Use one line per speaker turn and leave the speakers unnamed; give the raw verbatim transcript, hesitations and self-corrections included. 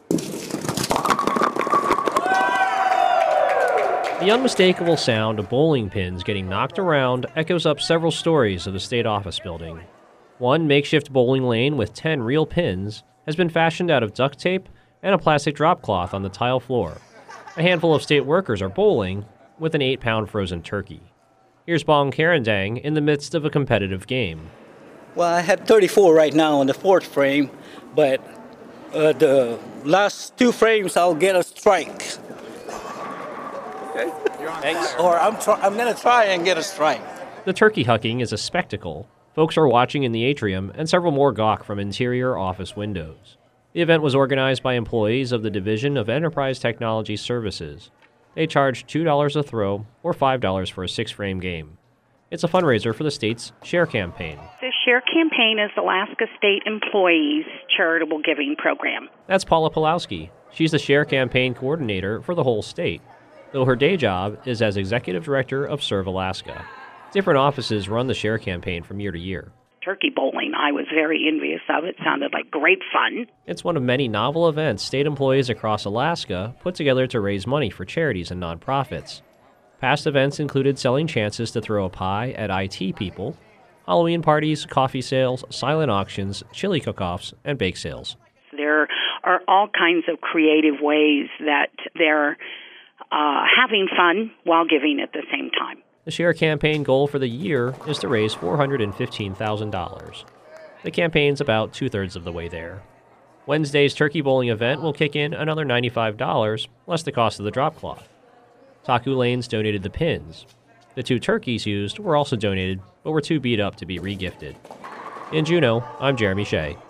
The unmistakable sound of bowling pins getting knocked around echoes up several stories of the state office building. One makeshift bowling lane with ten real pins has been fashioned out of duct tape and a plastic drop cloth on the tile floor. A handful of state workers are bowling with an eight-pound frozen turkey. Here's Bong Karandang in the midst of a competitive game.
Well, I had thirty-four right now on the fourth frame, but uh, the last two frames I'll get a strike.
Thanks.
Or I'm try- I'm gonna try and get a strike.
The turkey hucking is a spectacle. Folks are watching in the atrium, and several more gawk from interior office windows. The event was organized by employees of the Division of Enterprise Technology Services. They charge two dollars a throw or five dollars for a six-frame game. It's a fundraiser for the state's SHARE campaign.
The SHARE campaign is Alaska State Employees Charitable Giving Program.
That's Paula Pulowski. She's the SHARE campaign coordinator for the whole state, though her day job is as executive director of Serve Alaska. Different offices run the SHARE campaign from year to year.
Turkey bowling, I was very envious of. It sounded like great fun.
It's one of many novel events state employees across Alaska put together to raise money for charities and nonprofits. Past events included selling chances to throw a pie at I T people, Halloween parties, coffee sales, silent auctions, chili cook-offs, and bake sales.
There are all kinds of creative ways that they're uh, having fun while giving at the same time.
The SHARE campaign goal for the year is to raise four hundred fifteen thousand dollars. The campaign's about two-thirds of the way there. Wednesday's turkey bowling event will kick in another ninety-five dollars, less the cost of the drop cloth. Taku Lanes donated the pins. The two turkeys used were also donated, but were too beat up to be regifted. In Juneau, I'm Jeremy Shea.